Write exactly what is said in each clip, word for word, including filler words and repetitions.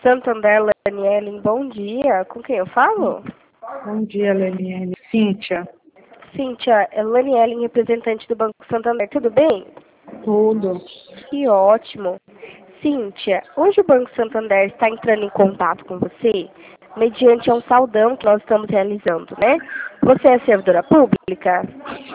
Santander, Lanielen, bom dia. Com quem eu falo? Bom dia, Lanielen. Cíntia. Cíntia, é Lanielen, representante do Banco Santander. Tudo bem? Tudo. Que ótimo. Cíntia, hoje o Banco Santander está entrando em contato com você mediante um saldão que nós estamos realizando, né? Você é servidora pública?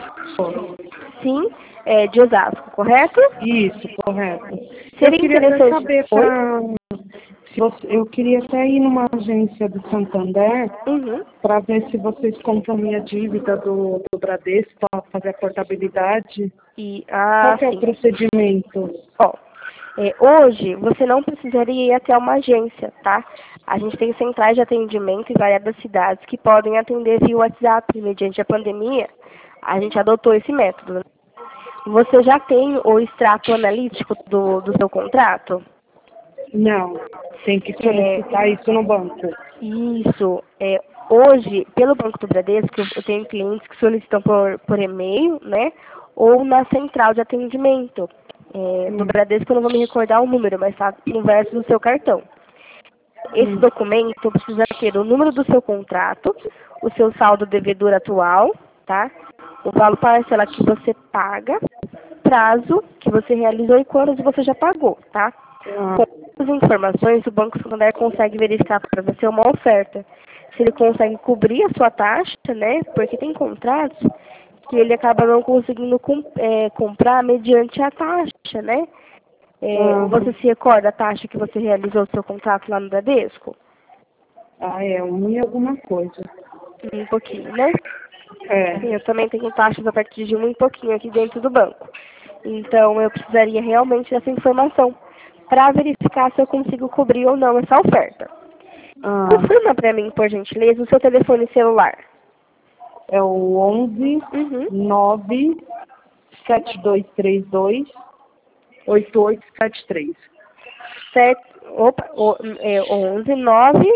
Sim, é de Osasco, correto? Isso, correto. Seria eu queria até interessante... saber Oi? pra, se você, eu queria até ir numa agência do Santander Uhum. para ver se vocês compram minha dívida do, do Bradesco para fazer a portabilidade. E, ah, Qual que é o sim. procedimento? Ó, é, hoje você não precisaria ir até uma agência, tá? A gente tem centrais de atendimento em variadas cidades que podem atender via WhatsApp. Mediante a pandemia, a gente adotou esse método. Você já tem o extrato analítico do, do seu contrato? Não, tem que solicitar É, isso no banco. isso. É, hoje, pelo Banco do Bradesco, eu tenho clientes que solicitam por, por e-mail, né? Ou na central de atendimento. É, do Hum, Bradesco eu não vou me recordar o número, mas está no verso do seu cartão. Esse hum, documento precisa ter o número do seu contrato, o seu saldo devedor atual, tá? O valor parcela que você paga, prazo que você realizou e quantas você já pagou, tá? ah, Com essas informações, o Banco Santander consegue verificar para você uma oferta. Se ele consegue cobrir a sua taxa, né? Porque tem contratos que ele acaba não conseguindo com, é, comprar mediante a taxa, né? É, ah, você se recorda a taxa que você realizou o seu contrato lá no Bradesco? ah, é um e alguma coisa. Um pouquinho, né? É. Sim, eu também tenho taxas a partir de um e pouquinho aqui dentro do banco. Então, eu precisaria realmente dessa informação para verificar se eu consigo cobrir ou não essa oferta. Ah, Confirma para mim, por gentileza, o seu telefone celular. é o onze Uhum. nove sete dois três dois oito oito sete três. Sete, opa, o, é, onze, nove.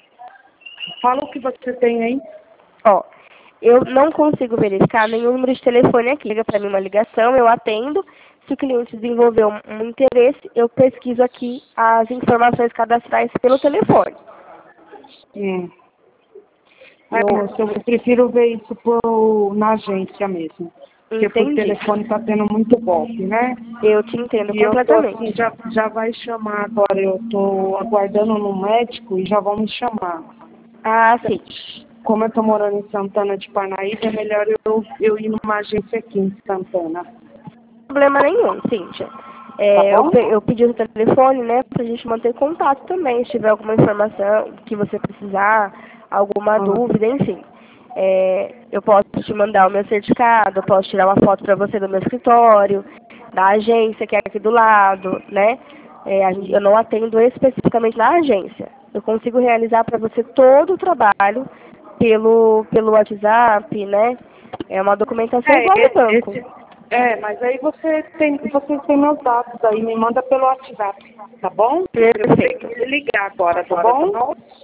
Fala o que você tem aí. Ó, eu não consigo verificar nenhum número de telefone aqui. Liga para mim uma ligação, eu atendo. Se o cliente desenvolver um, um interesse, eu pesquiso aqui as informações cadastrais pelo telefone. Hum. É, Eu moça, eu prefiro ver isso por, na agência mesmo. Porque por entendi. telefone tá tendo muito golpe, né? Eu te entendo E eu tô assim, completamente. já, já vai chamar agora, eu tô aguardando no médico e já vão me chamar. Ah, sim. Como eu tô morando em Santana de Parnaíba, é melhor eu, eu ir numa agência aqui em Santana. Problema nenhum, Cíntia. Tá É, eu, bom? pe- eu pedi o telefone, né, pra gente manter contato também, se tiver alguma informação que você precisar, alguma Ah, dúvida, enfim. É, eu posso te mandar o meu certificado, eu posso tirar uma foto para você do meu escritório, da agência que é aqui do lado, né? É, a gente- eu não atendo especificamente na agência. Eu consigo realizar para você todo o trabalho pelo, pelo WhatsApp, né? É uma documentação É, igual do esse, banco. esse- é, mas aí você tem, vocês têm meus dados aí, me manda pelo WhatsApp, tá bom? Eu vou ter que Perfeito. me ligar agora, tá bom?